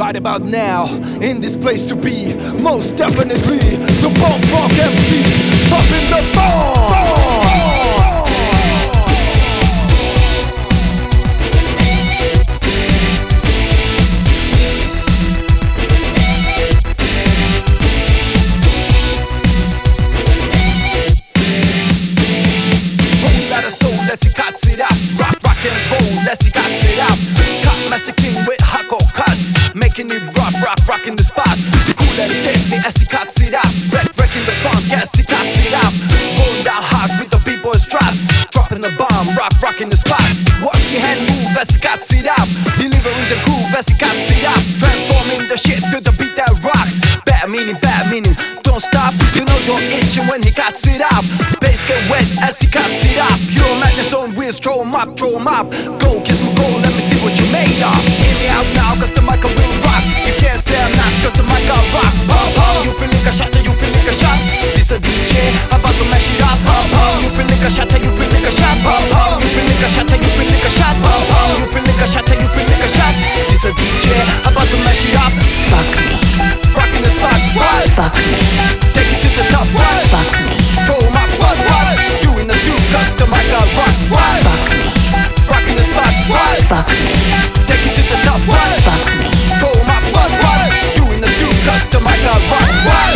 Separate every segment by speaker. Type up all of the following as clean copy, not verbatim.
Speaker 1: Right about now, in this place to be, most definitely the Bump Rock MCs dropping the bomb. Let's see cuts it up, rock and roll, let's see cuts it up. Cut Master King with hardcore cuts, making it rocking the spot. Cool and deadly as he cuts it up, breaking the funk as he cuts it up. Rolling down hard with the b-boy strap, dropping the bomb, rocking the spot. Watch the hand move as he cuts it up, delivering the groove as he cuts it up. Transforming the shit to the beat that rocks. Bad meaning, don't stop. You know you're itching when he cuts it up. Bass get wet as he cuts it up. Pure madness on wheels, throw 'em up. Go, kiss my goal, let me see what you made of. Hear me out now, cause the mic will rock. You can't say I'm not, cause the mic will rock. You feel like a shot, you feel like a shot. This a DJ, about to mash it up. You feel like a shot, you feel like a shot. You feel like a shot, you feel like a shot. You feel like a shot, you feel like a shot. This a DJ, about to mash it up.
Speaker 2: Fuck me.
Speaker 1: Rocking the spot, what?
Speaker 2: Fuck me.
Speaker 1: Take it to the top, what?
Speaker 2: Fuck me.
Speaker 1: Throw 'em up, what? Doing the do, cause the mic will rock, what?
Speaker 2: Fuck me.
Speaker 1: Rocking the spot, what?
Speaker 2: Fuck me.
Speaker 1: Take it to the top, what?
Speaker 2: Fuck me.
Speaker 1: Throw 'em up, what? Doing the do, cause the mic will rock, what?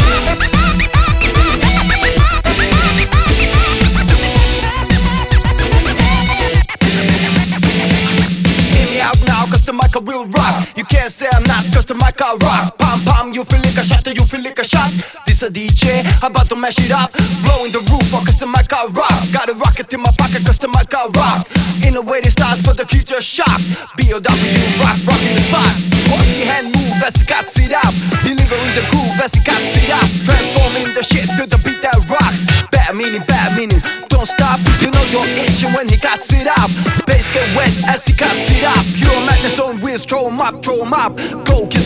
Speaker 1: Hear me out now, cause the mic will rock. You can't say I'm not, cause the mic will rock. Pam, you feel like a shot, you feel like a shot. This a DJ, about to mash it up. Blowing the roof off, cause the mic will rock. Got a rocket in my pocket, cause the mic will rock. In a way it starts for the future shock. B.O.W. rocking the spot. Watch the hand move as he cuts it up. Delivering the groove as he cuts it up. Transforming the shit to the beat that rocks. Bad meaning, don't stop. You know you're itching when he cuts it up. Bass get wet as he cuts it up. Pure madness on wheels, throw 'em up. Go, kiss